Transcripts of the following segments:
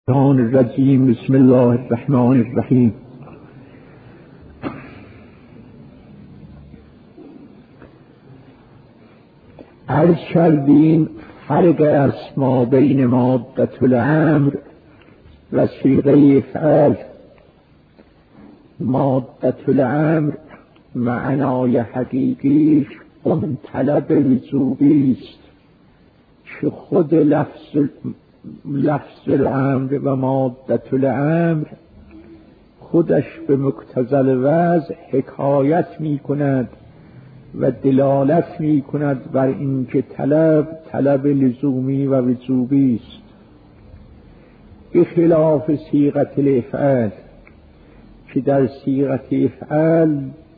الشیطان الرجیم. بسم الله الرحمن الرحیم. عرض کردیم فرق است ما بین مادة الامر و صیغه فعل. مادة الامر معنای حقیقیش اون طلب وجوبی است که خود لفظ الامر و مادة الامر خودش به مقتضی الوضع حکایت می کند و دلالت می کند بر اینکه طلب لزومی و وجوبی است، بخلاف صیغه الافعال که در صیغه افعال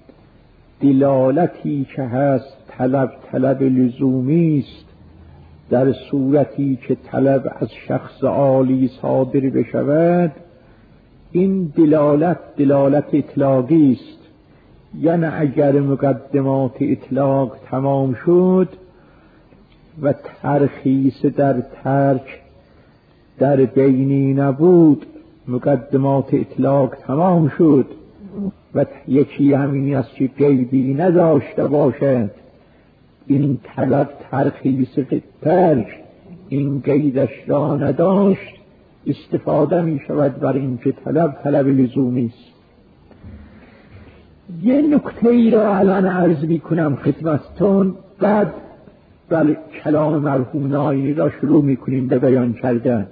دلالتی که هست طلب لزومی است، در صورتی که طلب از شخص عالی صادر بشود. این دلالت اطلاقی است، یعنی اگر مقدمات اطلاق تمام شد و ترخیص در ترک در بینی نبود، مقدمات اطلاق تمام شد و یکی همینی است که قیدی نداشته باشد، این طلب ترخیص ترک این قیدش را نداشت، استفاده می شود بر این که طلب لزومی است. یه نکته ای را الان عرض می کنم خدمتتون، بعد کلام مرحوم ناینی را شروع می کنیم به بیان کردن.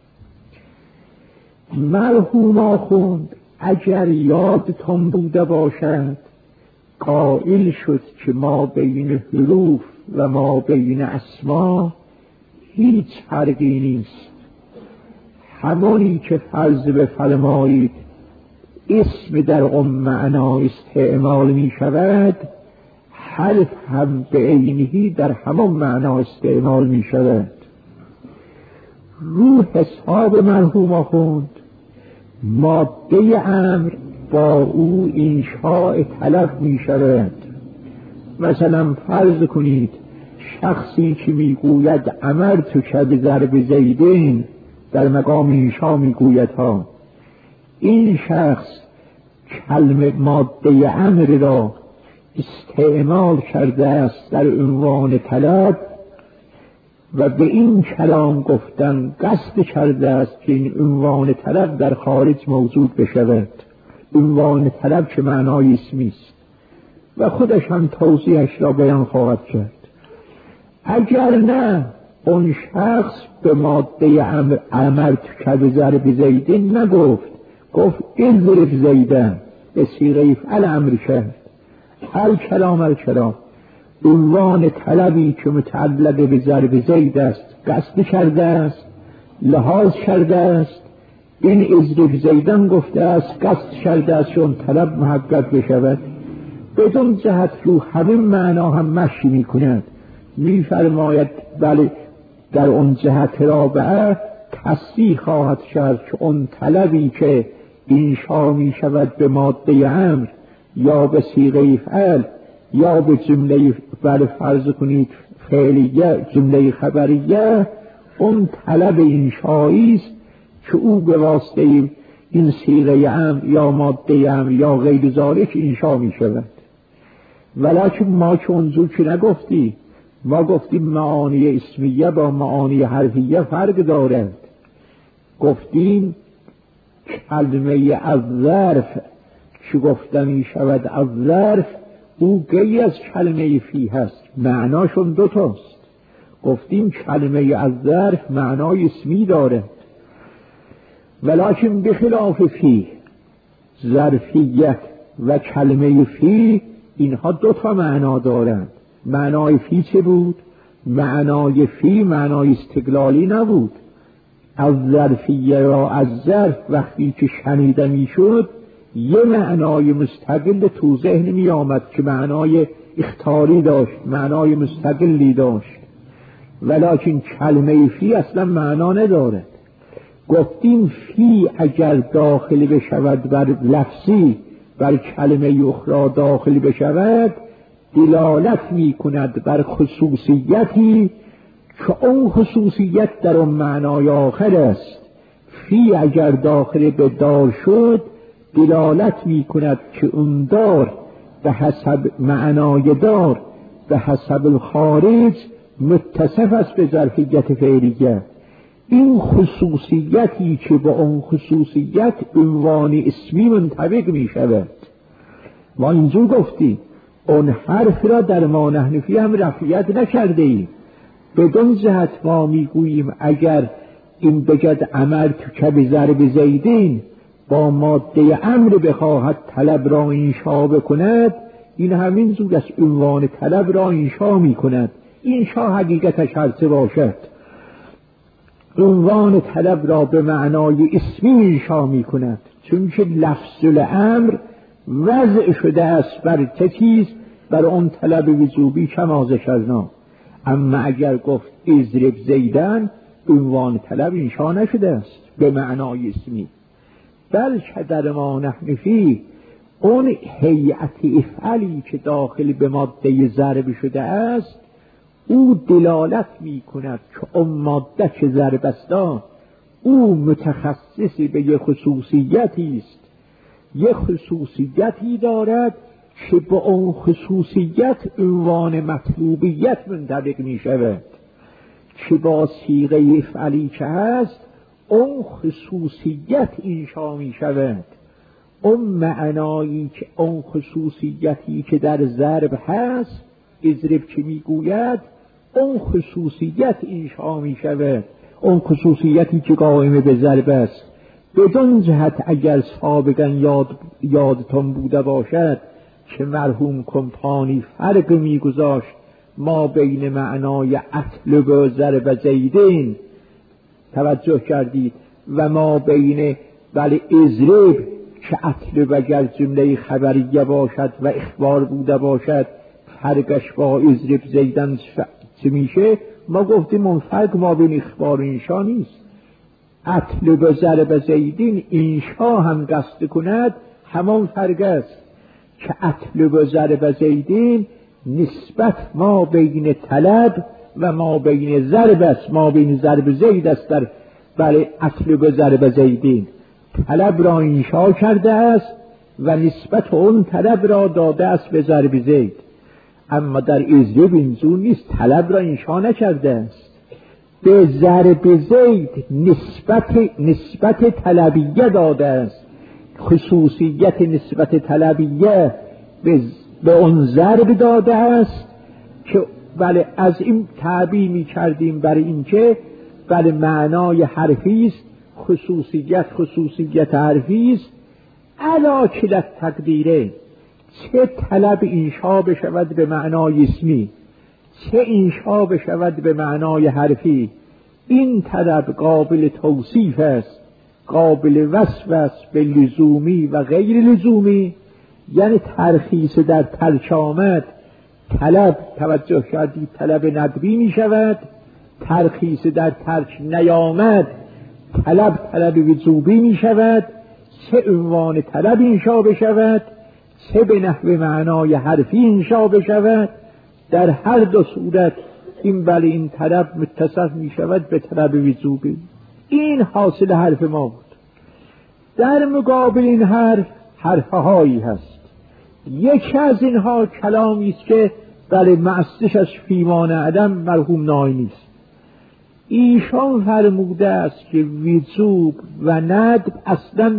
مرحوم آخوند اگر یادتون بوده باشد قائل شد که ما بین حروف و ما بین اسما هیچ فرقی نیست. همانی که فرض بفرمایید اسم در اون معنا استعمال می شود، حرف هم به عینهی در همان معنا استعمال می شود. رو حساب مرحوم آخوند ماده امر با او انشاء طلب می شود. مثلا فرض کنید شخصی که می گوید امرت که بضرب زیدین، در مقام انشاء می گوید ها، این شخص کلمه ماده امر را استعمال کرده است در عنوان طلب و به این کلام گفتن قصد کرده است که این عنوان طلب در خارج موجود بشود. عنوان طلب که معنای اسمی است و خودش هم توضیحش را بیان خواهد کرد. اگر نه اون شخص به ماده امر که بضرب زیدین نگفت، گفت اضرب زیدن، به صیغه فعل امر کرد. الکلام عنوان طلبی که متعلق به ضرب زید است قصد کرده است، لحاظ کرده است، این اضرب زیدن گفته است قصد کرده است چون طلب محقق بشود. بدون جهت رو همین معنا هم مشی می کند. می فرماید بله در اون جهت رابعه تصریح خواهد کرد که اون طلبی که انشا می شود به ماده امر یا به صیغه فعل یا به جمله فرض کنید فعلیه جمله خبریه، اون طلب انشایی است که او به واسطه این صیغه امر یا ماده امر یا غیر ذالک انشا می شود. ولیکن ما که اونجور که نگفتی، ما گفتیم معانی اسمیه با معانی حرفیه فرق دارد. گفتیم کلمه از ظرف که گفته می شود از ظرف، او غیر از کلمه فی هست، معناشون دوتاست. گفتیم کلمه از ظرف معنای اسمی دارد، ولیکن بخلاف فی، ظرفیت و کلمه فی اینها دوتا معنا دارند. معنای فی چه بود؟ معنای فی معنای استقلالی نبود. از ظرفیه را از ظرف وقتی که شنیده می شد یه معنای مستقل تو ذهن می آمد که معنای اختیاری داشت، معنای مستقلی داشت، ولیکن کلمه فی اصلا معنا ندارد. گفتیم فی اگر داخل بشود بر لفظی، بر کلمه اخرى داخل بشود، دلالت می کند بر خصوصیتی که اون خصوصیت در اون معنای آخر است. فی اگر داخل به دار شد دلالت می کند که اون دار به حسب معنای دار به حسب الخارج متصف است به ظرفیت فعلیه. این خصوصیتی که با اون خصوصیت عنوان اسمی منطبق می شود. ما اینجور گفتیم اون حرف را در ما نحنفی هم رفعیت نکرده ایم. بدون جهت ما می گوییم اگر این بگد عمل تو کب ضرب زیدین با ماده امر بخواهد طلب را انشا بکند، این همین زود از عنوان طلب را انشا می کند. انشا حقیقتش هرچه باشد، عنوان طلب را به معنای اسمی انشا می کند، چون که لفظ الامر وضع شده است بر چیز، بر اون طلب وجوبی کما ذکرنا. اما اگر گفت اضرب زیدن، عنوان طلب انشا نشده است به معنای اسمی، بلکه در ما نحنفی اون هیئت افعلی که داخل به ماده ضرب شده است او دلالت می کند که اون ماده که ضرب است او متخصصی به یک خصوصیتی است، یک خصوصیتی دارد که با اون خصوصیت عنوان مطلوبیت منطبق می شود، که با صیغه افعلی که هست اون خصوصیت انشا می شود. اون معنایی که اون خصوصیتی که در ضرب هست اضرب که می گوید اون خصوصیت انشا می شود، اون خصوصیتی که قائم به ضرب است. بدون جهت اگر سابقا یادتون بوده باشد که مرحوم کمپانی فرق می گذاشت ما بین معنای اطلب و ضرب زیدین، توجه کردید، و ما بین ولی اضرب که اطلب اگر جمله خبریه باشد و اخبار بوده باشد فرقش با اضرب زیدن چه میشه؟ ما گفتیم اون فرق ما بین اخبار و انشا نیست. اطلب و ضرب زیدین انشا هم قصد کند همان فرق است که اطلب و ضرب زیدین نسبت ما بین طلب و ما بین ضرب است، ما بین ضرب زید است. در برای اطلب و ضرب زیدین طلب را انشا کرده است و نسبت اون طلب را داده است به ضرب زید. اما در اضرب اینجور نیست، طلب را انشا نکرده است، به ضرب زید نسبت طلبیه داده است. خصوصیت نسبت طلبیه به اون ضرب داده است که بله از این تعبیر می کردیم برای اینکه بله معنای حرفی است، خصوصیت حرفی است. علا کلت تقدیره، چه طلب انشا بشود به معنای اسمی، چه انشا بشود به معنای حرفی، این طلب قابل توصیف است، قابل وصف است به لزومی و غیر لزومی. یعنی ترخیص در ترک آمد طلب، توجه کردید، طلب ندبی می شود. ترخیص در ترک نیامد طلب وجوبی می شود. چه عنوان طلب انشا بشود، چه به نحو معنای حرفی انشا بشود، در هر دو صورت این بله این طلب متصف می شود به طلب وجوبی. این حاصل حرف ما بود. در مقابل این حرفهایی هست. یکی از اینها کلامی است که بله مأسسش فیمان عدم مرحوم ناینی است. ایشان فرموده است که وجوب و ندب اصلا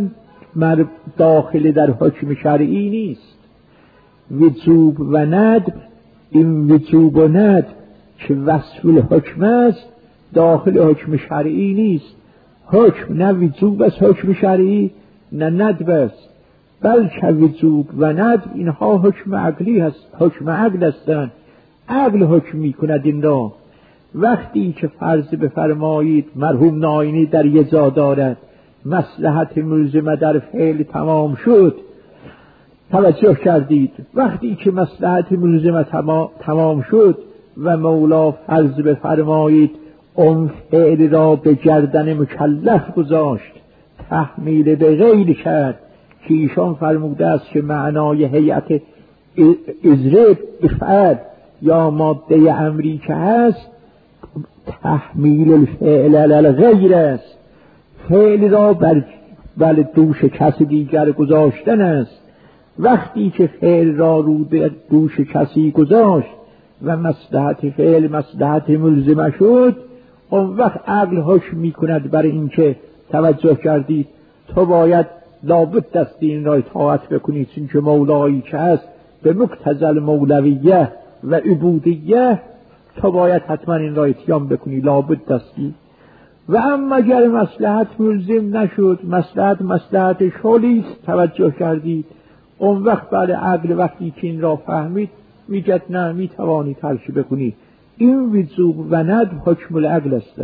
داخل در حکم شرعی نیست. وجوب و ندب، این وجوب و ندب که وصف الحکم است داخل حکم شرعی نیست. حکم نه وجوب است حکم شرعی، نه ندب است، بلکه وجوب و ندب اینها حکم عقلی هست، حکم عقل هستند. عقل حکم می کند این را. وقتی که فرض بفرمایید مرحوم ناینی در یه جا دارد مصلحت ملزمه در فعل تمام شد، توجه کردید، وقتی که مصلحت ملزمه تمام شد و مولا فرض بفرمایید اون فعل را به گردن مکلف گذاشت، تحمیل به غیر کرد، که ایشان فرموده است که معنای هیئت اضرب افعل یا ماده امری که هست تحمیل الفعل علی الغیر است. فعل را بر دوش کسی دیگر گذاشتن است. وقتی که فعل را رو به دوش کسی گذاشت و مصلحت فعل مصلحت ملزمه شد، اون وقت عقل حکم میکند برای اینکه توجه کردید تو باید لابد دست این را اطاعت بکنید، چون که مولایی که هست به مقتضی مولویه و عبودیه تو باید حتما این را اتیان بکنی، لابد دستی. و اما اگر مصلحت ملزم نشد، مصلحت شغلی توجه کردید، اون وقت بعد عقل وقتی که این را فهمید میگد نه میتوانی ترک بکنی. این وجوب و ندب حکم العقل است.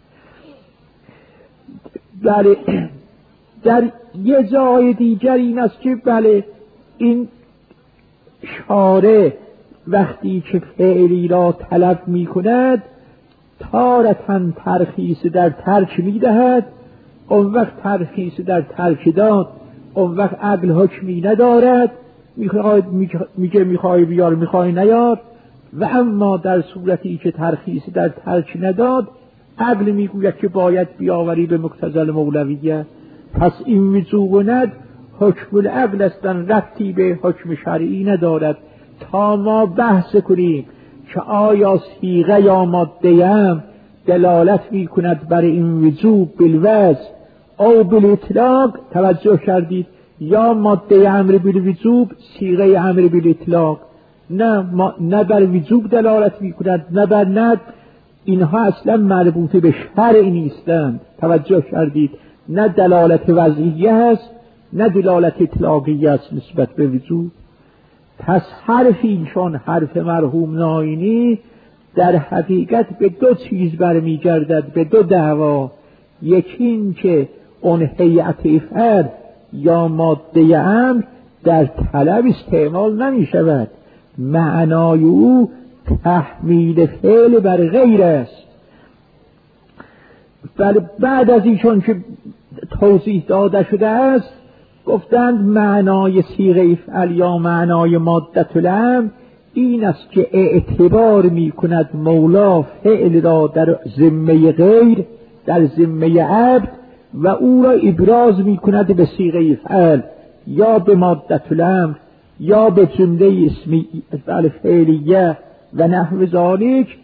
بله در یه جای دیگر این است که بله این شارع وقتی که فعلی را طلب می کند تارتاً ترخیص در ترک می دهد. اون وقت ترخیص در ترک داد، اون وقت عقل حکمی ندارد، میگه میخوای بیار میخوای نیار. و اما در صورتی که ترخیص در ترک نداد، عقل میگوید که باید بیاوری به مقتضی مولویه. پس این وجوب و ند حکم العقل استن، ربطی به حکم شرعی ندارد. تا ما بحث کنیم که آیا صیغه یا ماده ام دلالت میکند بر این وجوب بالوضع او بالاطلاق، توجه کردید، یا ماده امر بالوجوب صیغه امر بالاطلاق، نه بر وجوب دلالت میکند نه بر ند. اینها اصلا مربوط به شرع نیستند، توجه کردید، نه دلالت وضعیه هست نه دلالت اطلاقیه است نسبت به وجوب. پس حرفی چون حرف مرحوم ناینی در حقیقت به دو چیز برمیگردد، به دو دعوا. یکی این که اون هیئت افعال یا ماده امر در طلب استعمال نمی شود، معنای او تحمیل فعل بر غیر است. بله بعد از ایشون که توضیح داده شده است گفتند معنای صیغه افعال یا معنای ماده الامر این است که اعتبار می کند مولا فعل را در ذمه غیر، در ذمه عبد، و او را ابراز می کند به صیغه افعال یا به ماده الامر یا به جمله اسمی فعلیه و نحو ذالک.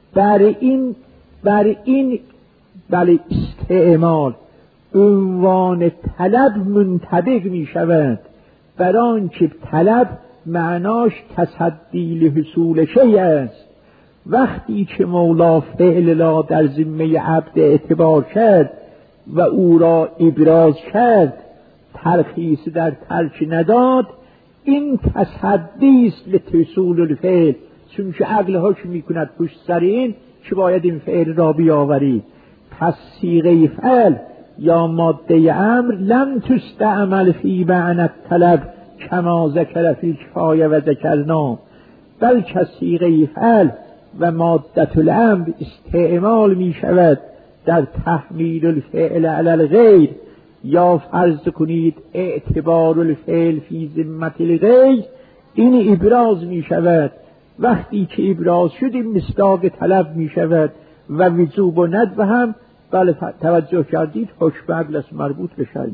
بر این استعمال عنوان طلب منطبق می شود، بر آنکه طلب معناش تصدی لحصول شیء است. وقتی که مولا فعل را در ذمه عبد اعتبار کرد و او را ابراز کرد، ترخیص در ترک نداد، این تصدی است لحصول الفعل، چون که عقل حکم می کند پشت سر این که باید این فعل را بیاوری. پس صیغه افعال یا ماده امر لم تستعمل فی معنی الطلب کما ذکر فی کفایه و ذکرنا، بلکه صیغه افعال و ماده الامر استعمال می شود در تحمیل الفعل علی الغیر، یا فرض کنید اعتبار الفعل فی ذمه الغیر. این ابراز می شود، وقتی که ابراز شد این مصداق طلب می شود و وجوب و ندب هم بله توجه کردید حکم عقل است، مربوط به شرع.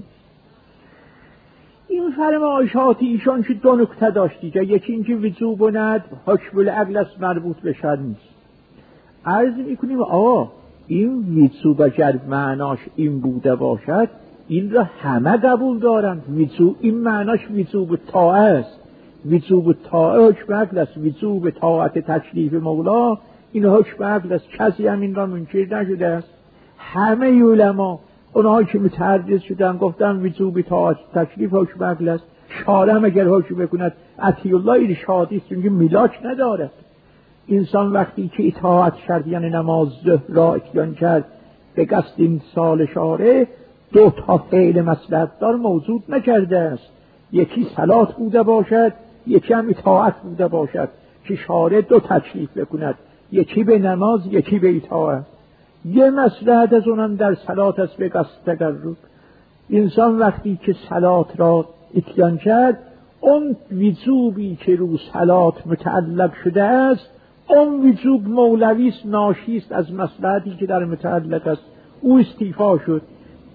این فرمایشات ایشان که دو نکته داشتید، یکی اینکه وجوب و ندب حکم العقل است، مربوط به شرع نیست. عرض میکنیم این وجوب اگر معناش این بوده باشد این را همه قبول دارند. وجوب این معناش وجوب طاعه است، وجوب طاعه حکم عقل است، وجوب طاعت تکلیف مولا این حکم عقل است، کسی هم این را منکر نشده است. همه علما اونها که متعرض شدن گفتن وجوب طاعت تکلیف حکم عقل است. شارع اگر حکم بکند اطیع الله ارشادی است، چون ملاک ندارد. انسان وقتی که اطاعت کرد یعنی نماز ظهر را اتیان کرد به قصد امتثال شارع، دو تا فعل مصلحت دار موجود نکرده است، یکی صلات بوده باشد، یکی هم اطاعت بوده باشد که شارع دو تکلیف بکند، یکی به نماز یکی به اطاعت. یه مصلحت از اونم در صلات است به قصد تقرب. انسان وقتی که صلات را اتیان کرد، اون وجوبی که رو صلات متعلق شده است اون وجوب مولوی است، ناشی است از مصلحتی که در متعلق است، او استیفا شد.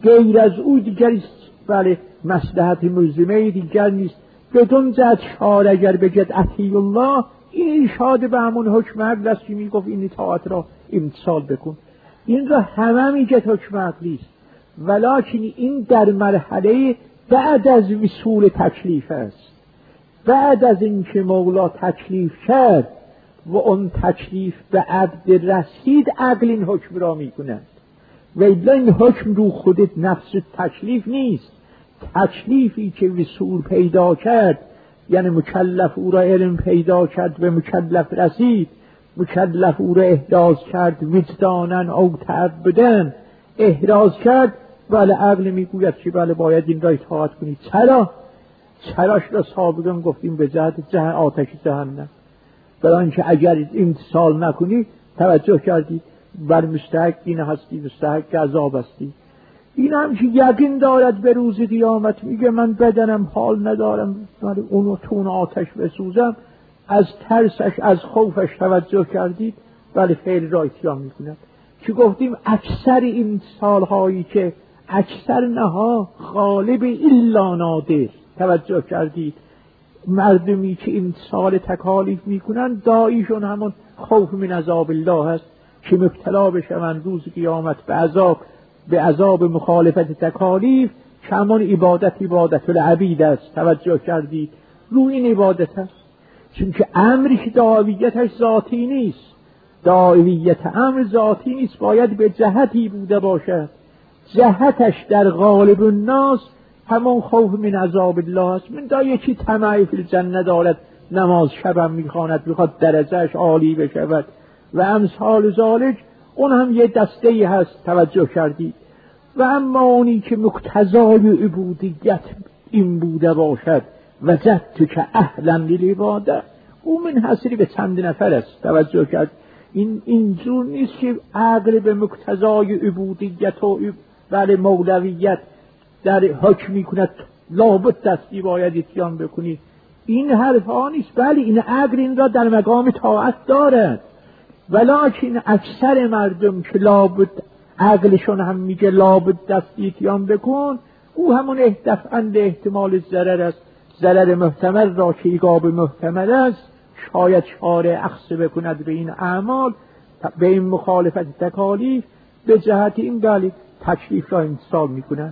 غیر از او دیگر بله مصلحت ملزمه دیگر نیست. بدون زد شار اگر بگد اطیع الله، این ارشاد به همون حکم عقل است که میگفت این اطاعت را امتثال بکن. این را همه میگه حکم عقلی است، ولکن این در مرحله بعد از وصول تکلیف است. بعد از اینکه مولا تکلیف کرد و اون تکلیف به عبد رسید، عقل این حکم را میکند. و این حکم رو خودت نفس تکلیف نیست. تکلیفی که وصول پیدا کرد، یعنی مکلف او را علم پیدا کرد و مکلف رسید، مکلف او را احراز کرد وجدانن او تعبدن احراز کرد، بله عقل میگوید که بله باید این را اطاعت کنید. چراش را سابقا گفتیم به جهت آتش جهنم، برای اینکه اگر امتثال نکنی توجه کردی بر مستحق این هستی، مستحق عذاب هستی. این هم که یقین دارد به روز قیامت، میگه من بدنم حال ندارم اونو تون آتش بسوزم، از ترسش از خوفش توجه کردید ولی فعل را اتیان میکند. که گفتیم اکثر این سالهایی که اکثر نها غالب الا نادر، توجه کردید مردمی که امتثال تکالیف میکنن داییشون همون خوف من عذاب الله هست که مبتلا بشوند روز قیامت به عذاب مخالفت تکالیف، که همون عبادت العبید است. توجه کردید رو این عبادت است، چون که امری که دعویتش ذاتی نیست، دعویت امر ذاتی نیست، باید به جهتی بوده باشد. جهتش در غالب الناس همون خوف من عذاب الله است. من دا یکی طمع فی الجنه دارد، نماز شبم میخواند، میخواد درجهش عالی بشود و امثال ذالک، اون هم یه دسته‌ای هست. توجه کردید. و اما اونی که مقتضای عبودیت این بوده باشد وجدت که اهلا للعباده، او منحصر به چند نفر است. توجه کرد اینجور نیست که عقل به مقتضای عبودیت و بله مولویت در حکم میکند لابد دستی باید اتیان بکنید. این حرف ها نیست. بله این عقل این را در مقام طاعت دارد، ولکن اکثر مردم که لابد عقلشون هم میگه لابد دستی اتیان بکن، او همون دفعند احتمال ضرر است. ضرر محتمل را که ایقاب محتمل است شاید شارع اخذ بکند به این اعمال، به این مخالفت تکالیف، به جهت این بله تکلیف را امتثال میکند.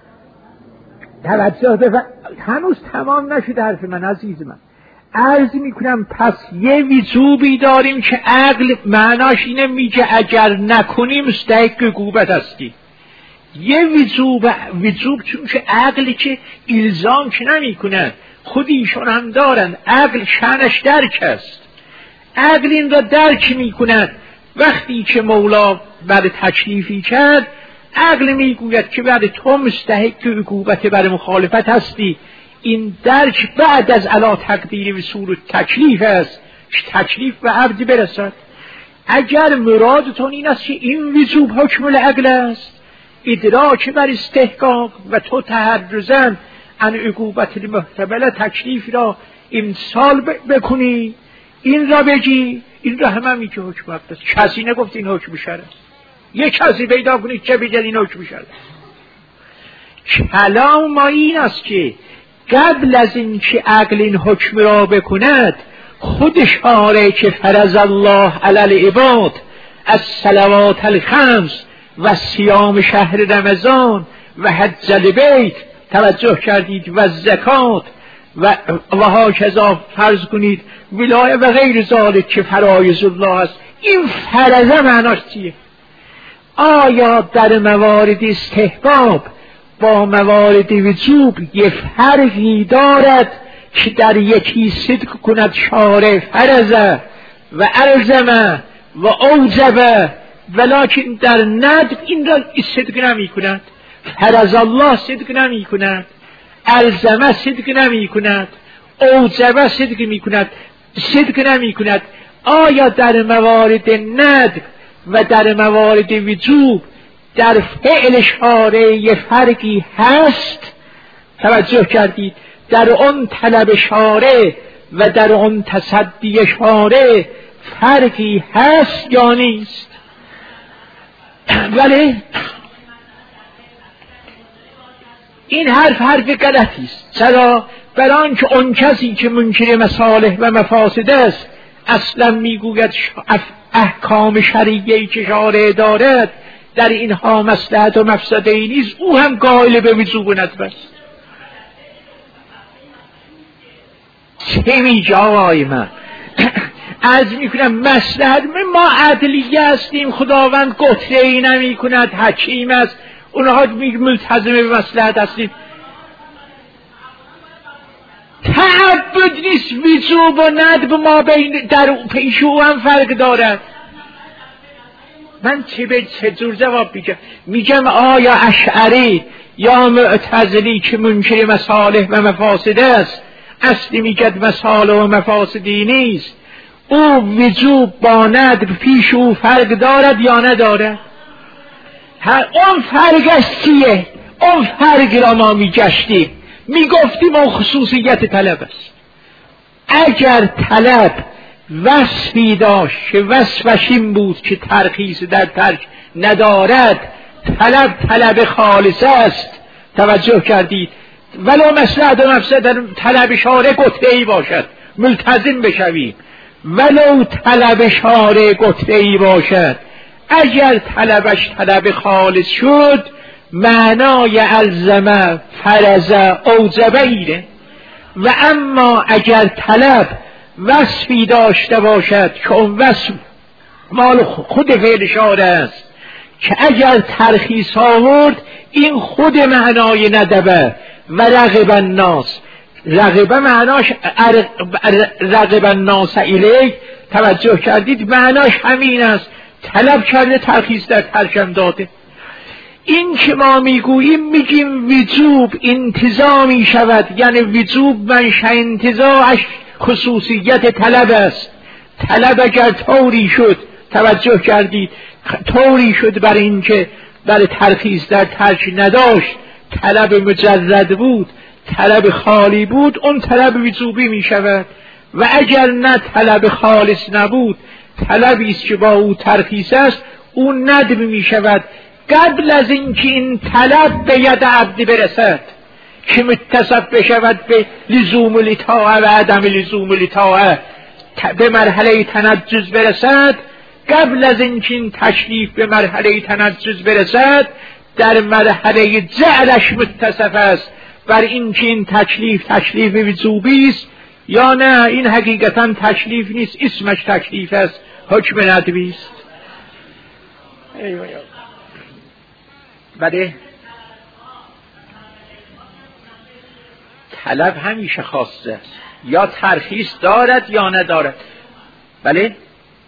توجه هنوز تمام نشده حرف من عزیز من. عرض میکنم پس یه وجوبی داریم که عقل معناش اینه میگه اگر نکنی مستحق عقوبت هستی. یه وجوب چون که عقلی که الزام که نمیکنه، خود ایشون هم دارن عقل شأنش درک است. عقل این را درک میکند. وقتی که مولا بعد تکلیفی کرد، عقل میگوید که بعد تو مستحق عقوبت بر مخالفت هستی. این درک بعد از علا تقدیر وصول تکلیف است که تکلیف به عبد برسد. اگر مرادتون این است که این وجوب حکم العقل است، ادراک بر استحقاق و تو تحرزن ان عقوبت المحتمله تکلیف را امتثال بکنی، این را بگی، این را همه میگه حکم عقل است. کسی نگفت این حکم شرع است. یک کسی پیدا کنید که بگه این حکم شرع است. کلام ما این است که قبل از این که عقل این حکم را بکند، خود شارع که فرض الله علی العباد از صلوات الخمس و صیام شهر رمضان و حج البیت، توجه کردید، و زکات و هاکذا فرض کنید ولایه و غیر ذالک که فرایض الله است. این فرضه معناش چیه؟ آیا در موارد استحباب با موارد وجوب یه فرقی دارد که در یکی صدق کند شارع فرضه و الزمه و اوجبه، ولکن در ندب این را صدق نمی کند؟ فرض الله صدق نمی کند، الزمه صدق نمی کند، اوجبه صدق نمی کند. آیا در موارد ندب و در موارد وجوب در فعل شارع یه فرقی هست؟ توجه کردید، در اون طلب شارع و در اون تصدی شارع فرقی هست یا نیست؟ ولی این حرف غلطی است. چرا؟ برای آنکه اون کسی که منکر مصالح و مفاسد است اصلا میگوید احکام شرعیه‌ای که شارع دارد در اینها مصلحت و مفسده‌ای نیست، او هم قائل به وجوب و ندب است. چه میگه آقای من؟ عرض میکنم مصلحت، ما عدلیه هستیم، خداوند قطعه‌ای نمی کند، حکیم است، اونها ملتزم به مصلحت هستیم. تعبد نیست، وجوب و ندب ما بین در پیش او هم فرق دارد. من چه جور جواب میگم آیا اشعری یا معتزلی که منکر مصالح و مفاسد است اصلی میگد مصالح و مفاسدی نیست، او وجوب با ندب پیش او فرق دارد یا ندارد؟ اون فرقش چیه؟ اون فرق را ما میگشتیم، میگفتیم اون خصوصیت طلب است. اگر طلب وصفی داشت که وصفش این بود که ترخیص در ترک ندارد، طلب خالص است. توجه کردید؟ ولو مصلحت و مفسد در طلب شارع قطعی باشد ملتزم بشویم، ولو طلب شارع قطعی باشد، اگر طلبش طلب خالص شد معنای الزمه فرضه اوجبه ایره. و اما اگر طلب وصفی داشته باشد که اون وصف مال خود فعل شارع است که اگر ترخیص آورد این خود معنای ندبه و رغب الناس، رغبه معناش رغب الناس الیه، توجه کردید؟ معناش همین است، طلب کرده ترخیص در ترکم داده. این که ما میگیم وجوب انتزاع می شود، یعنی وجوب منشأ انتزاعش خصوصیت طلب است. طلب اگر طوری شد، توجه کردید، طوری شد برای اینکه برای ترخیص در ترک نداشت، طلب مجرد بود، طلب خالی بود، اون طلب وجوبی می شود. و اگر نه طلب خالص نبود، طلبی است که با او ترخیص است، اون ندب می شود قبل از اینکه این طلب به ید عبد برسد که متصف بشود به لزوم الاطاعه و عدم لزوم الاطاعه، به مرحله تنجز برسد. قبل از اینکه این تشریف به مرحله تنجز برسد، در مرحله جعلش متصف است بر اینکه این تکلیف وجوبی است یا نه این حقیقتا تکلیف نیست، اسمش تکلیف است، حکم ندبی است. بله، طلب همیشه خاصه است، یا ترخیص دارد یا ندارد. بله،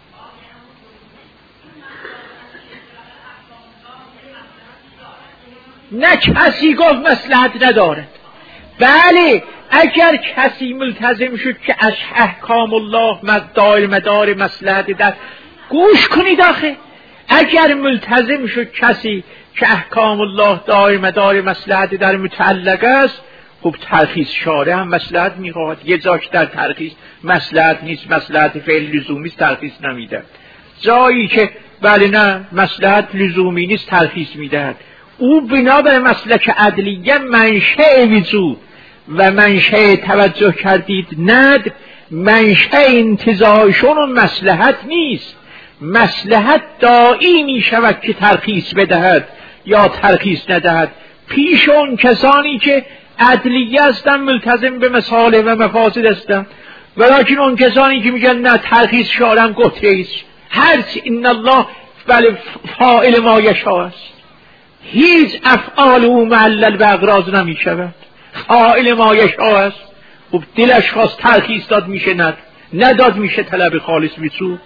نه کسی گفت مصلحت ندارد. بله، اگر کسی ملتزم شد که احکام الله مدار مصلحت در، گوش کنید آخه، اگر ملتزم شد کسی که احکام الله دار مدار مصلحت در متعلق است، خب ترخیص شارع هم مصلحت میخواهد. یه جاش در ترخیص مصلحت نیست، مصلحت فعل لزومی است، ترخیص نمیده. جایی که بله نه مصلحت لزومی نیست، ترخیص میدهد. او بنابر مسلک عدلیه منشأ وجود و منشأ، توجه کردید، ند منشأ انتزاعشون و مصلحت نیست. مصلحت دائی می شود که ترخیص بدهد یا ترخیص ندهد پیش اون کسانی که عدلیه هستن، ملتزم به مصالح و مفاسد هستن. ولیکن اون کسانی که میگن نه ترخیص شارع قطعی است، هرچی ان الله بله فاعل ما یشاء است، هیچ افعال او معلل به اغراض نمی شود، فاعل ما یشاء است. خب دلش خواست ترخیص داد میشه نداد میشه طلب خالص وجوب.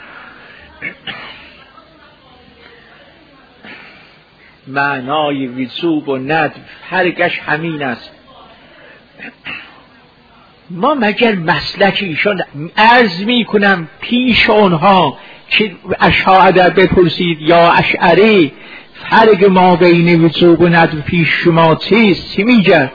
معنای وجوب و ندب فرقش همین است. ما مگر مسلک ایشان عرض می کنم پیش اونها که اشاعره بپرسید یا اشعری فرق ما بین وجوب و ندب پیش شما چیست؟ چی میگد؟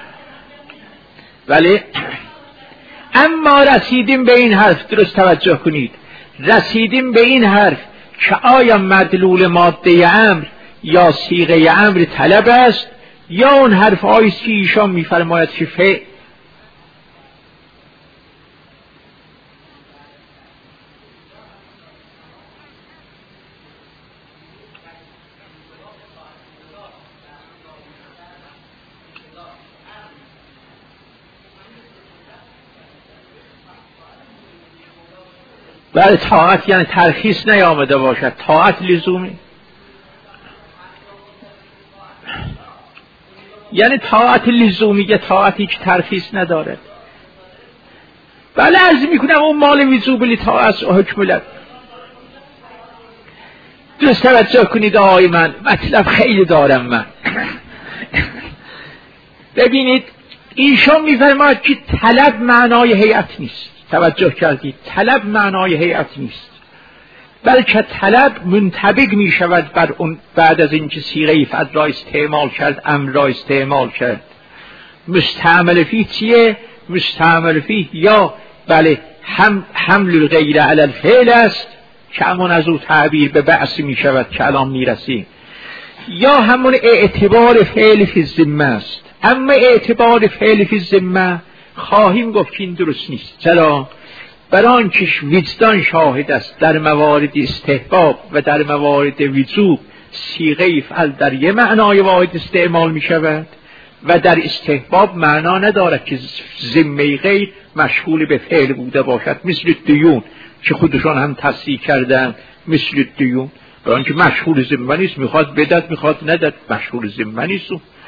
ولی اما رسیدیم به این حرف، درست توجه کنید، رسیدیم به این حرف که آیا مدلول ماده امر یا صیغه امر طلب است یا اون حرفهایی است که ایشان میفرماید که فعل برای طاعت یعنی ترخیص نیامده باشد، طاعت لزومی یعنی طاعت لزومی، طاعتی که ترخیص ندارد. بله عرض میکنم اون مال وجوب لطاعت و حکم لب. درست توجه کنید آقای من، مطلب خیلی دارم من. ببینید ایشان میفرماید که طلب معنای هیئت نیست. توجه کردید؟ طلب معنای هیئت نیست، بلکه طلب منطبق می شود بر اون بعد از اینکه صیغه فعل را استعمال کرد، امر را استعمال کرد. مستعمل فیه چیه؟ مستعمل فیه یا بله حمل الغیر علی الفعل است که همون از او تعبیر به بعث می شود که الان می رسیم، یا همون اعتبار فعل فی الذمه است. اما اعتبار فعل فی الذمه خواهیم گفت که این درست نیست. چرا؟ برای آنکه وجدان شاهد است در موارد استحباب و در موارد وجوب صیغه فعل در یه معنای واحد استعمال می شود و در استحباب معنا ندارد که ذمه غیر مشغول به فعل بوده باشد، مثل دیون که خودشان هم تصریح کردن، مثل دیون برای آنکه مشغول ذمه نیست، میخواد بدد میخواد ندد، مشغول ذمه نیست.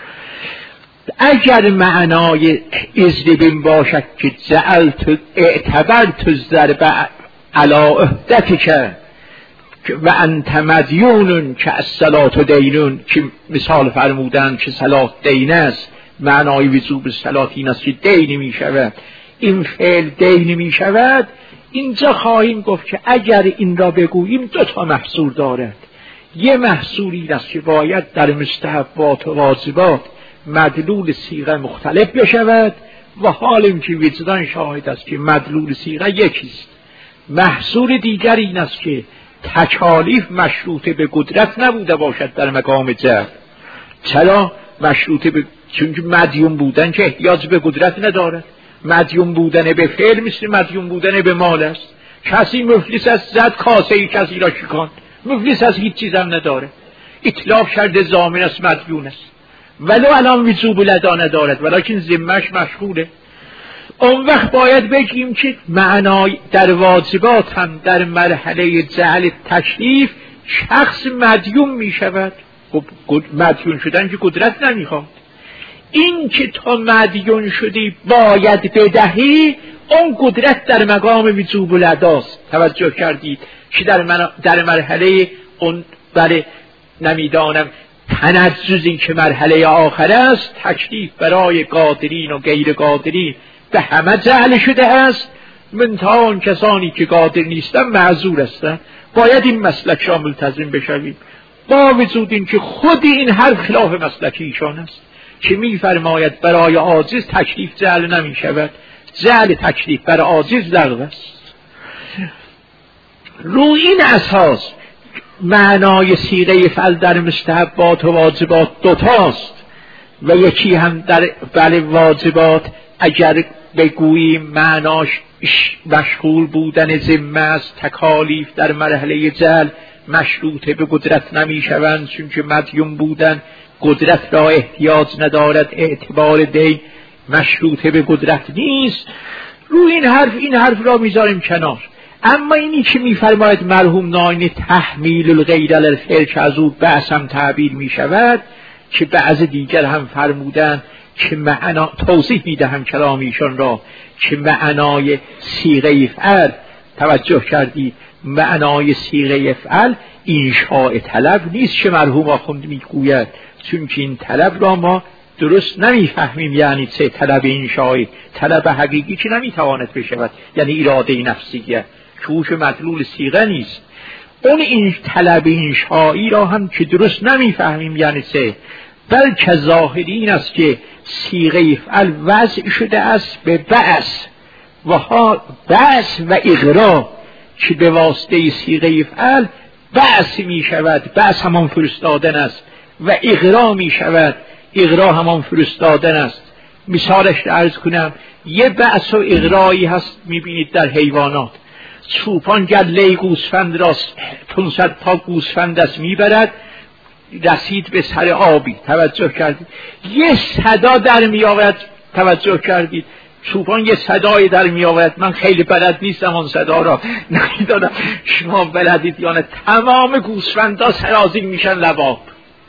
اگر معنای اذربین باشد که جعلت اعتبرت الضرب علی عهدتک و انت مدیون که الصلاة دینون، که مثال فرمودن که صلاة دین است، معنای وجوب صلاة این است که دین می شود، این فعل دین می شود. اینجا خواهیم گفت که اگر این را بگوییم دو تا محصور دارد. یه محصوری است که باید در مستحبات و واجبات مدلول صیغه مختلف بشود و حال اینکه وجدان شاهد است که مدلول صیغه یکیست. محصور دیگر این است که تکالیف مشروط به قدرت نبوده باشد در مقام جبر. چرا؟ مشروط به چون مدیون بودن که احتیاج به قدرت ندارد. مدیون بودن به فعل مثل مدیون بودن به مال است. کسی مفلس است، زد کاسه کسی را شکاند، مفلس است، هیچ چیز هم نداره، اتلاف کرده، ضامن است، مدیون است، ولو الان وجوب لدا ندارد ولیکن ذمه‌اش مشغوله. اون وقت باید بگیم که معنای در واجبات هم در مرحله جعل تکلیف شخص مدیون می شود. خب مدیون شدن که قدرت نمیخواد. این که تا مدیون شدی باید بدهی، اون قدرت در مقام وجوب لداست. توجه کردید که در مرحله اون بله نمیدانم تنجزی که مرحله آخر است، تکلیف برای قادرین و غیر قادرین به همه جعل شده است، منتها اون کسانی که قادر نیستن معذور هستند. باید این مسلک را ملتزم بشویم، با وجود این که خود این حرف خلاف مسلک ایشان است که می‌فرماید برای عاجز تکلیف جعل نمی شود، جعل تکلیف برای عاجز لغو است. روی این اساس معنای صیغه فعل در مستحبات و واجبات دوتاست و یکی هم در بله واجبات اگر بگوییم معناش مشغول بودن ذمه است، تکالیف در مرحله جعل مشروط به قدرت نمی شوند چون که مدیون بودن قدرت را احتیاج ندارد، اعتبار دین مشروط به قدرت نیست. روی این حرف را میذاریم کنار. اما اینی که میفرماید مرحوم ناینی تحمیل الغیر علی الفعل که از او بحث هم تعبیر میشود، که بعض دیگر هم فرمودن که معنا توضیح میدهم کلام ایشان را که معنای صیغه فعل، توجه کردید، معنای صیغه فعل انشاء طلب نیست که مرحوم آخوند میگوید، چون که این طلب را ما درست نمیفهمیم. یعنی چه طلب انشایی؟ طلب حقیقی که نمیتواند بشود، یعنی اراده نفسیه که مدلول صیغه نیست. اون این طلب انشایی را هم که درست نمیفهمیم یعنی چه، بلکه ظاهری این است که صیغه فعل وضع شده است به بعث و اغرا، که به واسطه صیغه فعل بعث می شود، بعث همان فرستادن است، و اغرا می شود. اغرا همان فرستادن است. مثالش رو عرض کنم، یه بعث و اغرایی هست میبینید در حیوانات. چوپان گله گوسفند را 500 تا گوسفند است میبرد، رسید به سر آبی، توجه کردید یه صدا در میآورد، توجه کردید چوپان یه صدای در میآورد، من خیلی بلد نیستم اون صدا را نمیدانم شما بلدید یا نه، تمام گوسفندا سرازیر میشن لباب،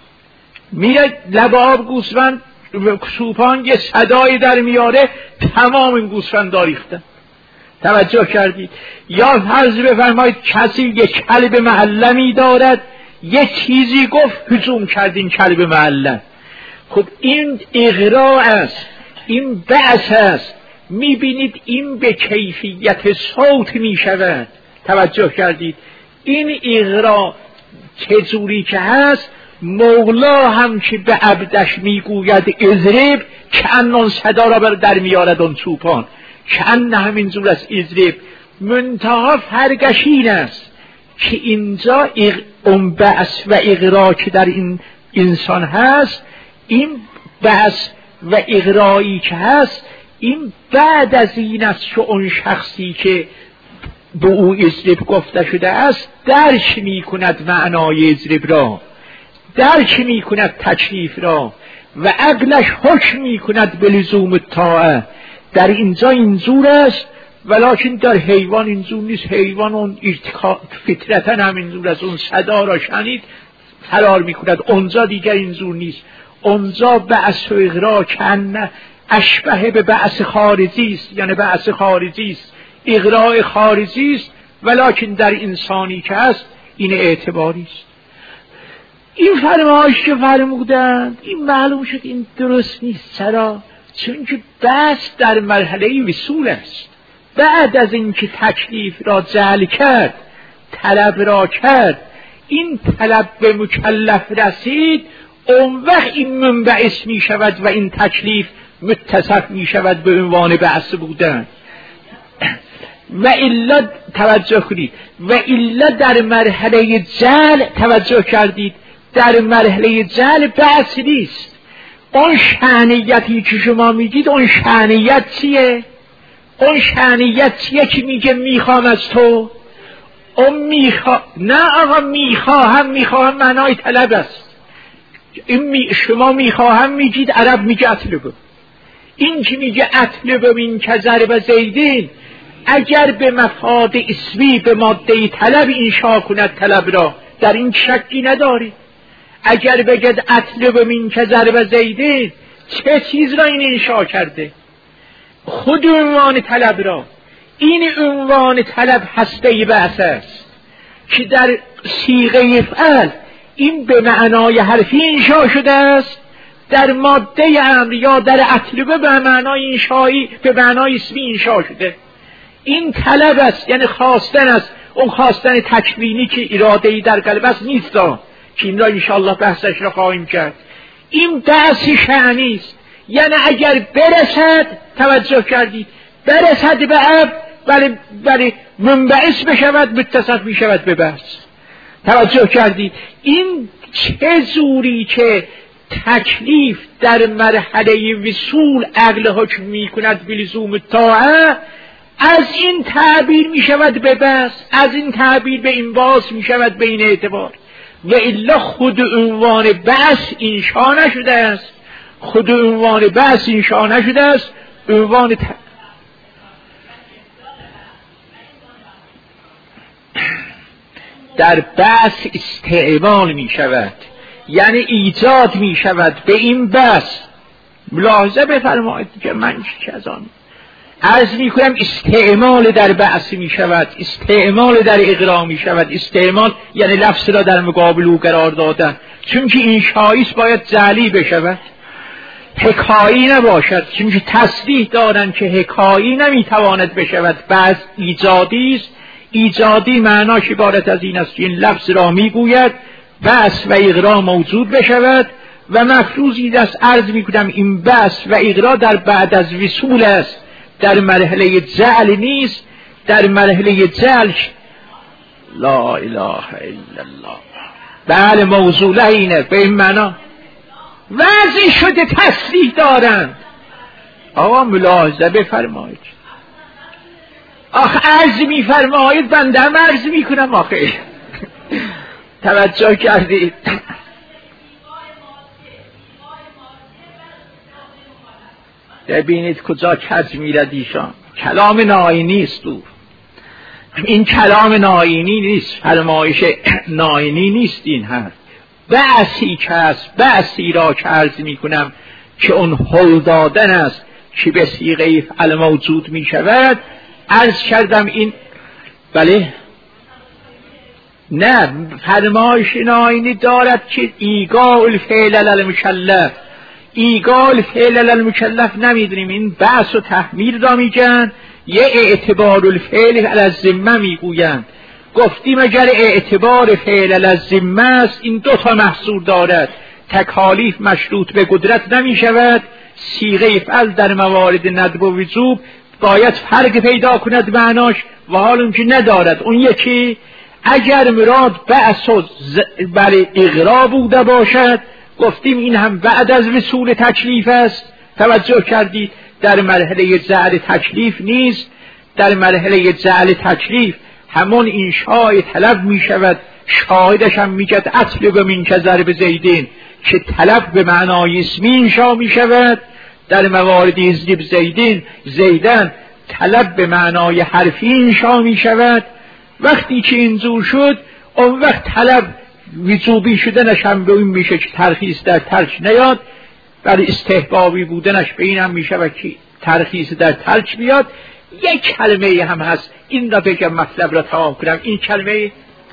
میره لباب گوسفند، چوپان یه صدای در میاره، تمام این گوسفندا ریختن، توجه کردید. یا فرض بفرمایید کسی یک کلب معلمی دارد، یه چیزی گفت هجوم کرد این کلب معلم. خب این اغراء است، این بعث است. میبینید این به کیفیت صوت میشود، توجه کردید. این اغراء چجوری که هست، مولا هم که به عبدش میگوید اضرب، کأن صدا را در میارد اون چوپان، کأن همین زور است اضرب. منتها فرقش این است که اینجا اون بعث و اغراء که در این انسان هست، این بعث و اغرایی که هست، این بعد از این است که اون شخصی که به او اضرب گفته شده است درک می کند معنای اضرب را، درک می کند تکلیف را و عقلش حکم می کند به لزوم الطاعه. در اینجا اینجور است، ولیکن در حیوان اینجور نیست. حیوان اون فطرتا همینجور است، اون صدا را شنید فرار می کند. اونجا دیگر اینجور نیست، اونجا بعث و اغراء کن اشبه به بعث خارجی است، یعنی بعث خارجی است، اغراء خارجی است، ولیکن در انسانی که هست این اعتباری است. این فرمایش که فرمودند این معلوم شد این درست نیست. چرا؟ چون که بس در مرحله وصول است. بعد از اینکه تکلیف را جعل کرد، طلب را کرد، این طلب به مکلف رسید، اون وقت این منبعث می شود و این تکلیف متصف می شود به عنوان بعث بودن. و الا توجه کنید، و الا در مرحله جعل، توجه کردید، در مرحله جعل بعث نیست. اون شأنیتی که شما میگید، اون شأنیت چیه؟ اون شأنیت چیه که میگه میخوام از تو؟ اون نه آقا میخواهم معنای طلب است. این شما میخواهم میگید، عرب میگه اطلب. این که میگه اطلب من کضرب زیدین، اگر به مفاد اسمی به ماده طلب انشا کند طلب را، در این شکی نداری. اگر بگد اطلب من کضرب زیدین، چه چیز را این انشا کرده؟ خود عنوان طلب را. این عنوان طلب هسته بحث است که در صیغه فعل این به معنای حرفی انشا شده است، در ماده امر یا در اطلبه به معنای انشایی، به معنای اسمی انشا شده. این طلب است، یعنی خواستن است. اون خواستن تکوینی که اراده‌ای در قلب است نیست، که این را انشاءالله بحثش را خواهیم کرد. این بحث شأنی است، یعنی اگر برسد، توجه کردید، برسد به عبد، ولی منبعث بشود، متصف می شود به بحث. توجه کردید. این چه زوری که تکلیف در مرحله وصول عقل حکم می کند به لزوم الطاعه، از این تعبیر می شود به بحث، از این تعبیر به این باز می شود به این اعتبار. و الا خود عنوان بحث انشا نشده است، خود عنوان بحث انشا نشده است. عنوان در بحث استعمال می شود، یعنی ایجاد می شود به این بحث. ملاحظه بفرمایید که من چه از آن عرض می کنم، استعمال در بحث می شود، استعمال در اغراء می شود. استعمال یعنی لفظ را در مقابل او قرار دادن، چون که انشاییست باید جعلی بشود، حکایی نباشد. چون که تصریح دارن که حکایی نمیتواند بشود، بعض ایجادی است. ایجادی معناش عبارت از این است که این لفظ را میگوید بحث و اغراء موجود بشود و مفروضی است. عرض میکنم این بحث و اغراء در بعد از وصول است، در مرحله جعل نیست. در مرحله جعل لا اله الا الله، بله موصوله اینه به این معنا. وضعی شده تصریح دارند. آقا ملاحظه بفرمایید، آخه عرض میفرمایید بنده هم عرض میکنم. آخه توجه کردید؟ ببینید کجا کج میرد ایشان. کلام ناینی است او، این کلام ناینی نیست، فرمایش ناینی نیست. این هست بحثی که است، بحثی را که عرض میکنم که اون هل دادن است که به صیغه فعل موجود میشود. عرض کردم این بله نه، فرمایش ناینی دارد که ایگاء الفعل المکلف، ایگاء الفعل المکلف نمیدونیم این بحث و تحمیل را میگن، یه اعتبار الفعل الذمه میگویند. گفتیم اگر اعتبار فعل الذمه است این دو تا محصول دارد، تکالیف مشروط به قدرت نمیشود، صیغه فعل در موارد ندب و وجوب باید فرق پیدا کند معناش و حال اون که ندارد. اون یکی اگر مراد بحث و برای اغرا بوده باشد، گفتیم این هم بعد از وصول تکلیف است. توجه کردید؟ در مرحله جعل تکلیف نیست، در مرحله جعل تکلیف همون انشاء طلب می شود. شاهدش هم می گد اطلب من که ضرب زیدین، که طلب به معنای اسمی انشاء می شود. در موارد اضرب زیدین، زیدن طلب به معنای حرفی انشاء می شود. وقتی که اینجور شد اون وقت طلب وجوبی شدنش هم به این میشه که ترخیص در ترک نیاد، برای استحبابی بودنش به این هم میشه که ترخیص در ترک بیاد. یک کلمه هم هست این را بگم مطلب را تمام کنم. این کلمه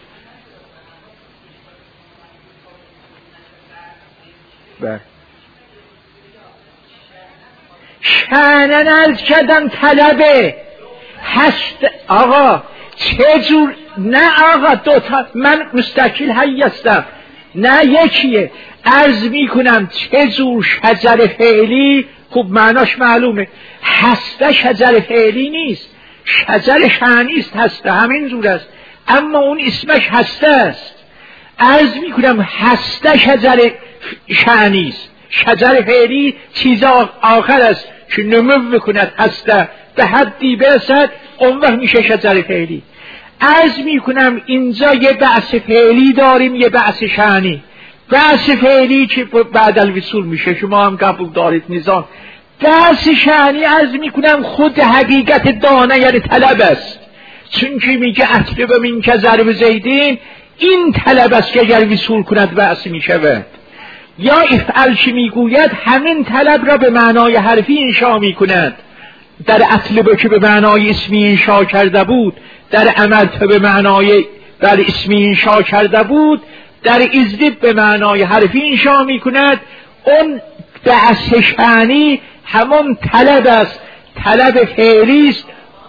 شأنن عرض کردم طلبه هست. آقا چه جور؟ نه آقا دوتا، من مستقل حی هستم، نه یکیه. عرض میکنم چه جور شجر فعلی، خوب معناش معلومه. هسته شجر فعلی نیست، شجر شأنی است. هسته همین جور است، اما اون اسمش هسته است. عرض میکنم هسته شجر شأنی است، شجر فعلی چیز آخر است که نمو بکند، هسته به حدی برسد اون وقت میشه شجر فعلی. عرض میکنم اینجا یه بحث فعلی داریم، یه بحث شأنی. بحث فعلی که بعد الوصول میشه، شما هم قبول دارید نظام. بحث شأنی عرض میکنم خود حقیقت دانه یعنی طلب است، چون که میگه اطلب من که ضرب زیدین، این طلب است که اگر وصول کند بحث میشود. یا افعل که میگوید همین طلب را به معنای حرفی انشاء میکند. در اطلب که به معنای اسمی انشاء کرده بود، در عمل به معنای در اسمی انشاء کرده بود، در اضرب به معنای حرفی انشاء میکند. اون بحث شأنی همون طلب است، طلب فعلی است.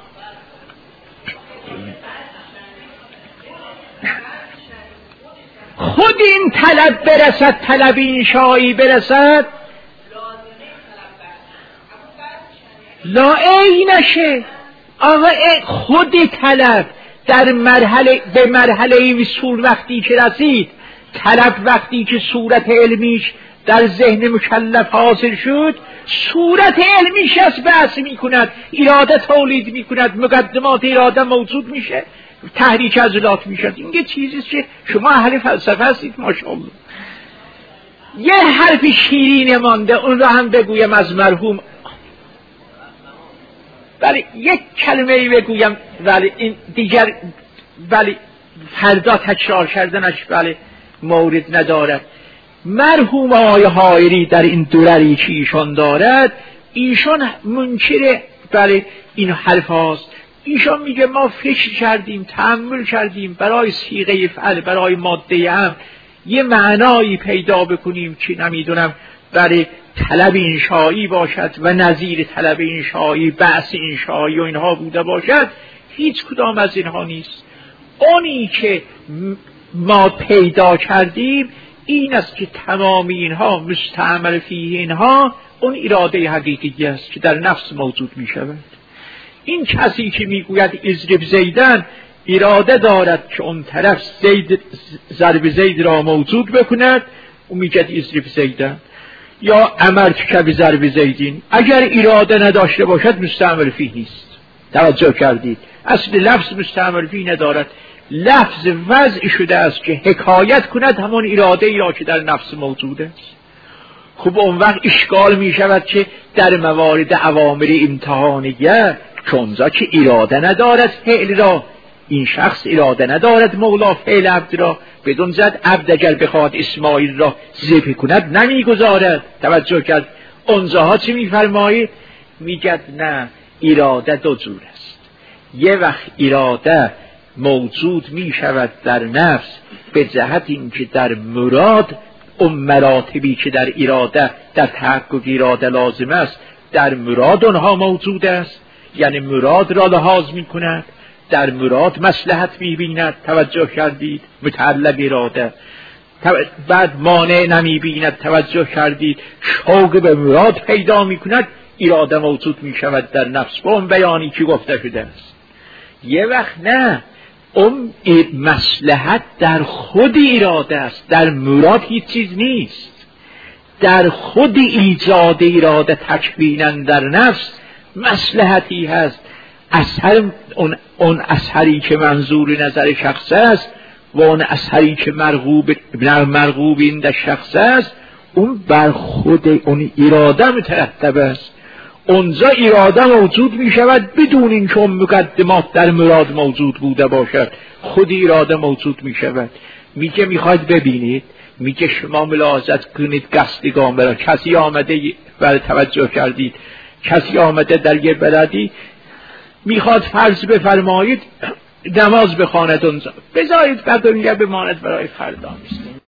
خود این طلب برسد، طلب انشایی برسد، لا ای نشه. آقا خود طلب در مرحله به مرحله وصول وقتی که رسید، طلب وقتی که صورت علمیش در ذهن مکلف حاصل شد، صورت علمیش از بحث می کند، اراده تولید می کند، مقدمات اراده موجود میشه، تحریک عضلات میشد. این یه چیزیست که شما اهل فلسفه هستید ماشاءالله. یه حرف شیرین مانده اون رو هم بگویم از مرحوم، ولی یک کلمه بگویم، ولی این دیگر ولی فردا تکرار کردنش ولی مورد ندارد. مرحوم آقای حائری در این درری که ایشان دارد، ایشان منکر بله این حرف هاست. ایشان میگه ما فکر کردیم، تأمل کردیم برای صیغه فعل، برای ماده هم یه معنایی پیدا بکنیم که نمیدونم برای طلب انشایی باشد و نظیر طلب انشایی، بحث انشایی و اینها بوده باشد. هیچ کدام از اینها نیست. اونی که ما پیدا کردیم این است که تمام اینها مستعمل فیه اینها اون اراده حقیقی است که در نفس موجود می شود. این کسی که میگوید اضرب زیدن اراده دارد که اون طرف زید ضرب زید را موجود بکند، او میگه اضرب زیدن. یا امرتک بضرب زیدین اگر اراده نداشته باشد مستعمل فیه نیست. توجه کردید؟ اصل لفظ مستعمل فیه ندارد، لفظ وضع شده است که حکایت کند همون اراده ای را که در نفس موجود است. خب اون وقت اشکال می شود که در موارد اوامر امتحانیه چونزا که اراده ندارد فعل را، این شخص اراده ندارد مولا فعل عبد را، بدون زد عبد اگر بخواد اسماعیل را ذبح کند نمیگذارد. توجه کرد؟ اونجاها چی میفرمایید؟ میگد نه، اراده دو جور است. یه وقت اراده موجود می شود در نفس به جهت اینکه در مراد اون مراتبی که در اراده در تحقق اراده لازم است در مراد اونها موجود است، یعنی مراد را لحاظ می کند، در مراد مصلحت می بیند. توجه کردید؟ متعلق اراده. بعد مانع نمی بیند. توجه کردید؟ شوق به مراد پیدا می کند، اراده موجود می شود در نفس با اون بیانی که گفته شده است. یه وقت نه، اون مصلحت در خود اراده است، در مراد هیچ چیز نیست. در خود ایجاد اراده تکوینن در نفس مصلحتی هست. اثر اون اثری که منظور نظر شخص است و اون اثری که مرغوب این در شخص است اون بر خود اون اراده مترتب است. اونجا اراده موجود می شود بدون این که مقدمات در مراد موجود بوده باشد، خود اراده موجود می شود. میگه میخواید ببینید، میگه شما ملاحظت کنید گستگان برای کسی آمده، برای توجه کردید، کسی آمده در یه بلدی میخواد فرض بفرمایید نماز بخواند، اونجا بذارید بعد دنیا بماند برای فردا میست.